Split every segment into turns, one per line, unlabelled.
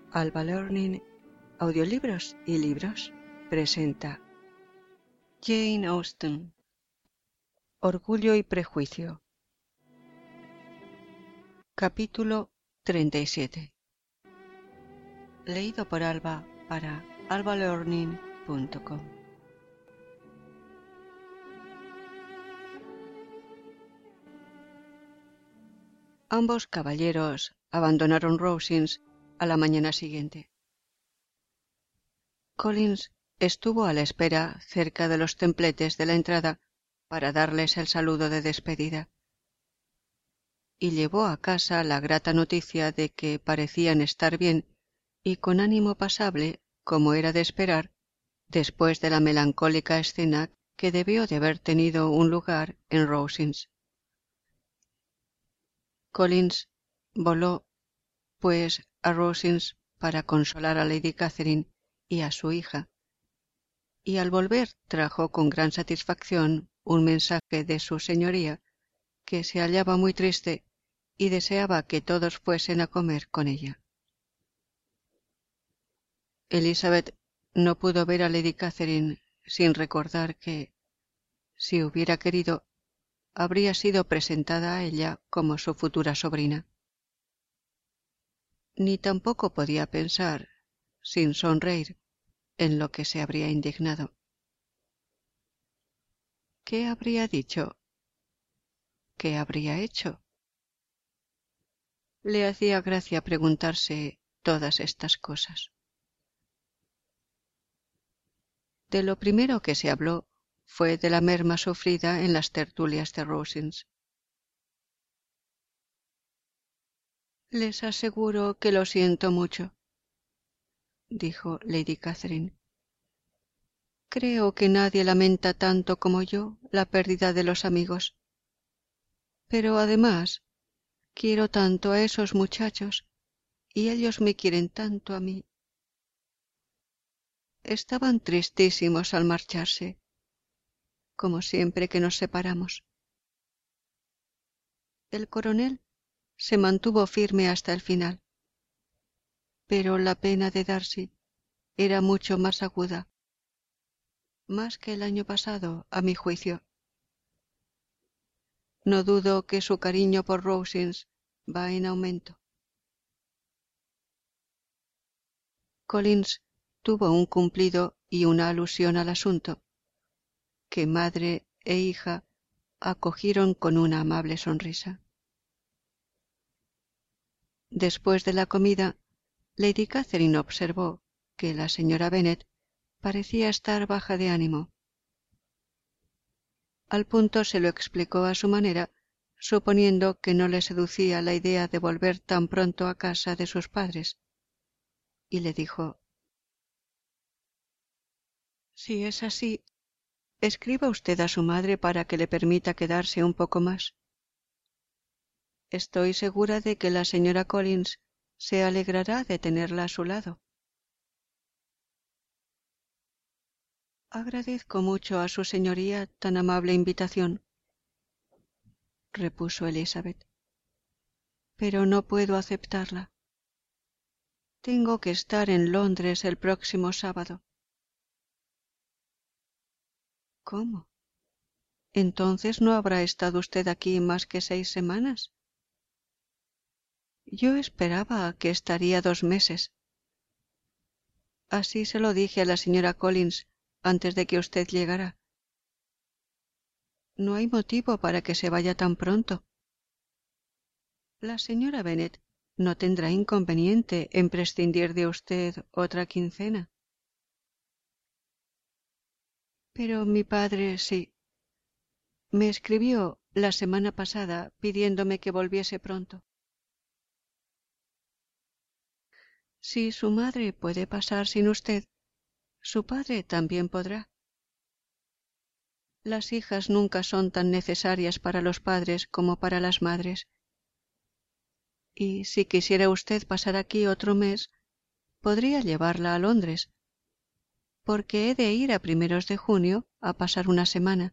Alba Learning, Audiolibros y Libros, presenta Jane Austen, Orgullo y Prejuicio. Capítulo 37. Leído por Alba para albalearning.com. Ambos caballeros abandonaron Rosings a la mañana siguiente. Collins estuvo a la espera cerca de los templetes de la entrada para darles el saludo de despedida, y llevó a casa la grata noticia de que parecían estar bien y con ánimo pasable, como era de esperar, después de la melancólica escena que debió de haber tenido un lugar en Rosings. Collins voló, pues, a Rosings para consolar a Lady Catherine y a su hija, y al volver trajo con gran satisfacción un mensaje de su señoría, que se hallaba muy triste y deseaba que todos fuesen a comer con ella. Elizabeth no pudo ver a Lady Catherine sin recordar que, si hubiera querido, habría sido presentada a ella como su futura sobrina. Ni tampoco podía pensar, sin sonreír, en lo que se habría indignado. ¿Qué habría dicho? ¿Qué habría hecho? Le hacía gracia preguntarse todas estas cosas. De lo primero que se habló fue de la merma sufrida en las tertulias de Rosings. Les aseguro que lo siento mucho, dijo Lady Catherine. Creo que nadie lamenta tanto como yo la pérdida de los amigos. Pero además, quiero tanto a esos muchachos, y ellos me quieren tanto a mí. Estaban tristísimos al marcharse, como siempre que nos separamos. El coronel se mantuvo firme hasta el final, pero la pena de Darcy era mucho más aguda, más que el año pasado, a mi juicio. No dudo que su cariño por Rosings va en aumento. Collins tuvo un cumplido y una alusión al asunto, que madre e hija acogieron con una amable sonrisa. Después de la comida, Lady Catherine observó que la señora Bennet parecía estar baja de ánimo. Al punto se lo explicó a su manera, suponiendo que no le seducía la idea de volver tan pronto a casa de sus padres, y le dijo: «Si es así, escriba usted a su madre para que le permita quedarse un poco más. Estoy segura de que la señora Collins se alegrará de tenerla a su lado». «Agradezco mucho a su señoría tan amable invitación», repuso Elizabeth, «pero no puedo aceptarla. Tengo que estar en Londres el próximo sábado». «¿Cómo? ¿Entonces no habrá estado usted aquí más que 6 semanas? Yo esperaba que estaría 2 meses. Así se lo dije a la señora Collins antes de que usted llegara. No hay motivo para que se vaya tan pronto. La señora Bennet no tendrá inconveniente en prescindir de usted otra quincena». «Pero mi padre sí. Me escribió la semana pasada pidiéndome que volviese pronto». «Si su madre puede pasar sin usted, su padre también podrá. Las hijas nunca son tan necesarias para los padres como para las madres. Y si quisiera usted pasar aquí otro mes, podría llevarla a Londres, porque he de ir a primeros de junio a pasar una semana.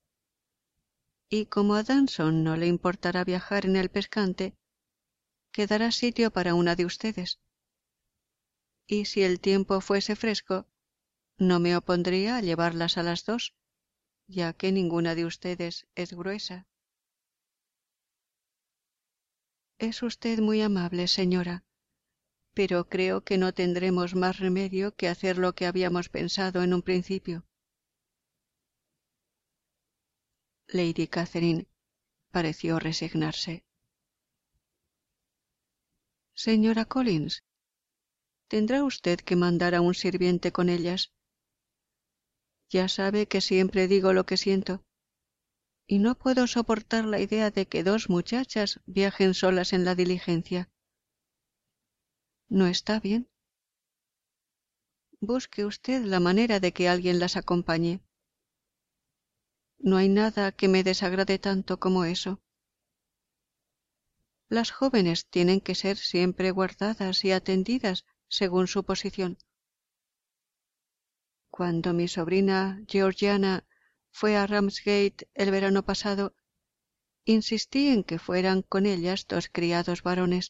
Y como a Danson no le importará viajar en el pescante, quedará sitio para una de ustedes. y si el tiempo fuese fresco, no me opondría a llevarlas a las dos, ya que ninguna de ustedes es gruesa. Es usted muy amable, señora, pero creo que no tendremos más remedio que hacer lo que habíamos pensado en un principio. Lady Catherine pareció resignarse. Señora Collins, tendrá usted que mandar a un sirviente con ellas. Ya sabe que siempre digo lo que siento, y no puedo soportar la idea de que dos muchachas viajen solas en la diligencia. No está bien. Busque usted la manera de que alguien las acompañe. No hay nada que me desagrade tanto como eso. Las jóvenes tienen que ser siempre guardadas y atendidas según su posición. Cuando mi sobrina Georgiana fue a Ramsgate el verano pasado, insistí en que fueran con ellas dos criados varones.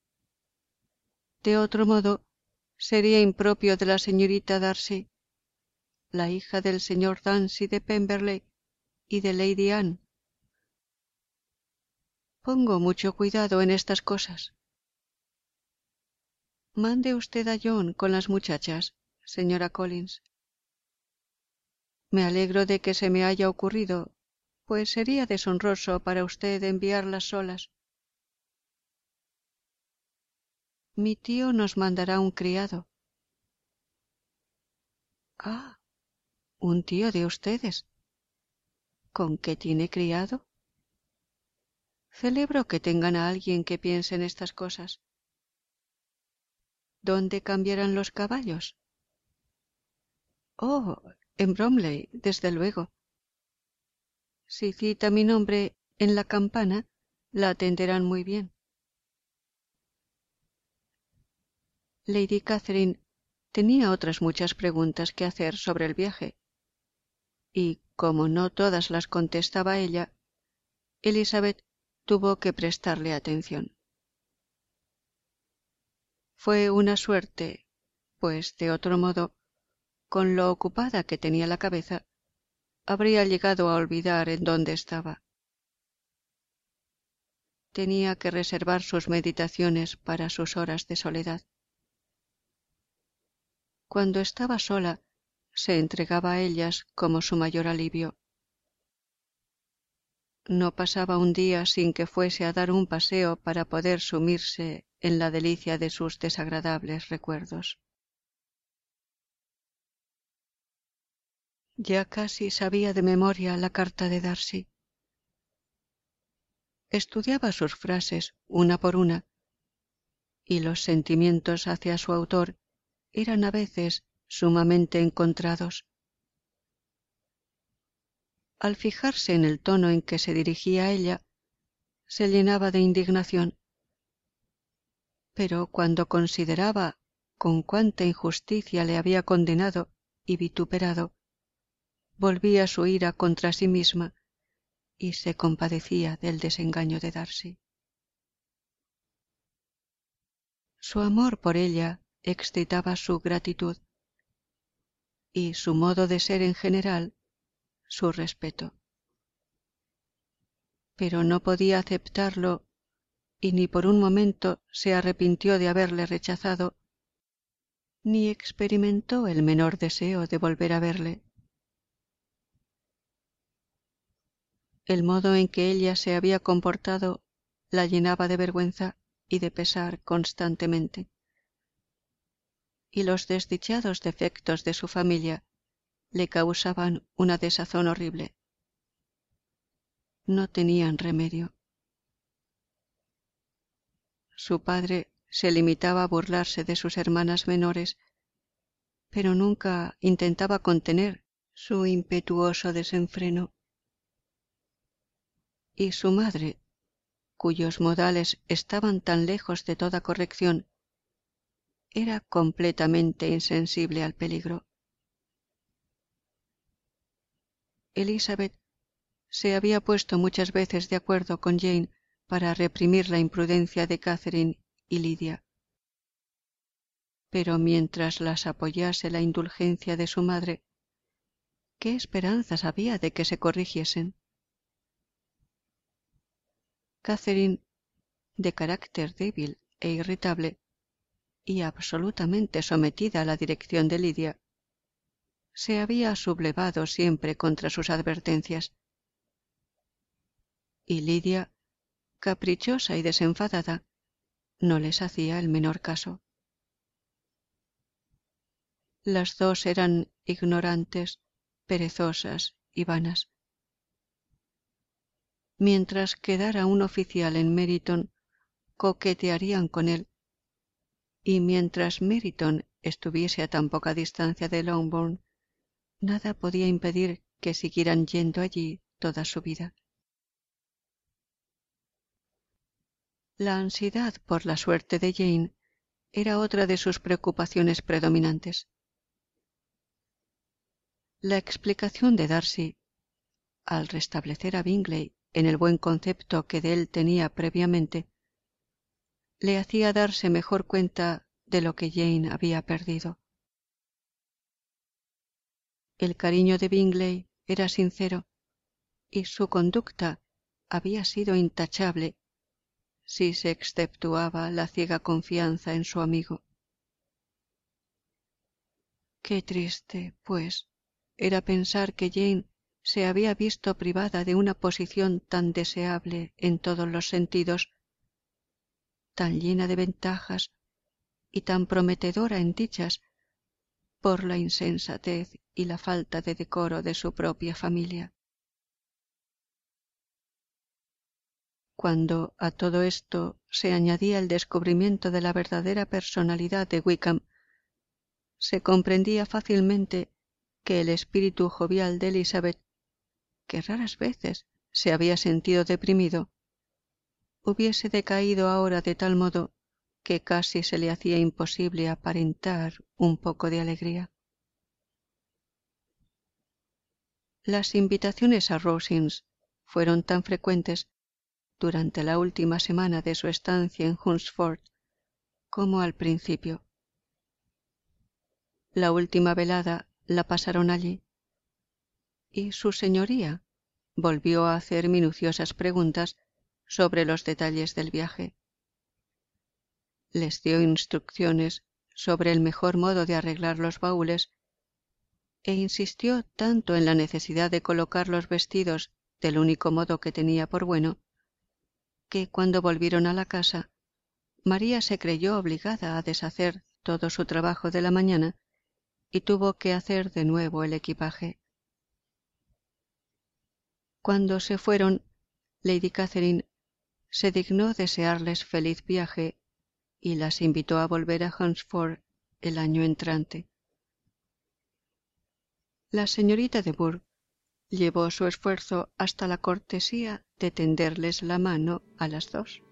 De otro modo, sería impropio de la señorita Darcy, la hija del señor Darcy de Pemberley y de Lady Anne. Pongo mucho cuidado en estas cosas. Mande usted a John con las muchachas, señora Collins. Me alegro de que se me haya ocurrido, pues sería deshonroso para usted enviarlas solas. Mi tío nos mandará un criado. Ah, un tío de ustedes. ¿Con qué tiene criado? Celebro que tengan a alguien que piense en estas cosas. ¿Dónde cambiarán los caballos? Oh, en Bromley, desde luego. Si cita mi nombre en la campana, la atenderán muy bien. Lady Catherine tenía otras muchas preguntas que hacer sobre el viaje, y como no todas las contestaba ella, Elizabeth tuvo que prestarle atención. Fue una suerte, pues de otro modo, con lo ocupada que tenía la cabeza, habría llegado a olvidar en dónde estaba. Tenía que reservar sus meditaciones para sus horas de soledad. Cuando estaba sola, se entregaba a ellas como su mayor alivio. No pasaba un día sin que fuese a dar un paseo para poder sumirse en la delicia de sus desagradables recuerdos. Ya casi sabía de memoria la carta de Darcy. Estudiaba sus frases una por una, y los sentimientos hacia su autor eran a veces sumamente encontrados. Al fijarse en el tono en que se dirigía a ella, se llenaba de indignación, pero cuando consideraba con cuánta injusticia le había condenado y vituperado, volvía su ira contra sí misma y se compadecía del desengaño de Darcy. Su amor por ella excitaba su gratitud y su modo de ser en general su respeto. Pero no podía aceptarlo y ni por un momento se arrepintió de haberle rechazado, ni experimentó el menor deseo de volver a verle. El modo en que ella se había comportado la llenaba de vergüenza y de pesar constantemente, y los desdichados defectos de su familia le causaban una desazón horrible. No tenían remedio. Su padre se limitaba a burlarse de sus hermanas menores, pero nunca intentaba contener su impetuoso desenfreno. Y su madre, cuyos modales estaban tan lejos de toda corrección, era completamente insensible al peligro. Elizabeth se había puesto muchas veces de acuerdo con Jane para reprimir la imprudencia de Catherine y Lidia. pero mientras las apoyase la indulgencia de su madre, ¿qué esperanzas había de que se corrigiesen? Catherine, de carácter débil e irritable, y absolutamente sometida a la dirección de Lidia, se había sublevado siempre contra sus advertencias. Y Lidia, caprichosa y desenfadada, no les hacía el menor caso. Las dos eran ignorantes, perezosas y vanas. Mientras quedara un oficial en Meryton, coquetearían con él, y mientras Meryton estuviese a tan poca distancia de Longbourn, nada podía impedir que siguieran yendo allí toda su vida. La ansiedad por la suerte de Jane era otra de sus preocupaciones predominantes. La explicación de Darcy, al restablecer a Bingley en el buen concepto que de él tenía previamente, le hacía darse mejor cuenta de lo que Jane había perdido. El cariño de Bingley era sincero y su conducta había sido intachable si se exceptuaba la ciega confianza en su amigo. Qué triste, pues, era pensar que Jane se había visto privada de una posición tan deseable en todos los sentidos, tan llena de ventajas y tan prometedora en dichas, por la insensatez y la falta de decoro de su propia familia. Cuando a todo esto se añadía el descubrimiento de la verdadera personalidad de Wickham, se comprendía fácilmente que el espíritu jovial de Elizabeth, que raras veces se había sentido deprimido, hubiese decaído ahora de tal modo que casi se le hacía imposible aparentar un poco de alegría. Las invitaciones a Rosings fueron tan frecuentes durante la última semana de su estancia en Hunsford como al principio. La última velada la pasaron allí, y su señoría volvió a hacer minuciosas preguntas sobre los detalles del viaje. Les dio instrucciones sobre el mejor modo de arreglar los baúles e insistió tanto en la necesidad de colocar los vestidos del único modo que tenía por bueno, que cuando volvieron a la casa, María se creyó obligada a deshacer todo su trabajo de la mañana y tuvo que hacer de nuevo el equipaje. Cuando se fueron, Lady Catherine se dignó desearles feliz viaje y las invitó a volver a Hunsford el año entrante. La señorita de Burgh llevó su esfuerzo hasta la cortesía de tenderles la mano a las dos.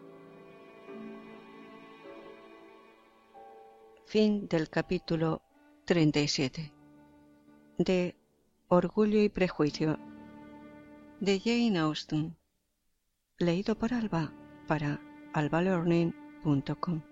Fin del capítulo 37 de Orgullo y Prejuicio, de Jane Austen, leído por Alba para albalearning.com.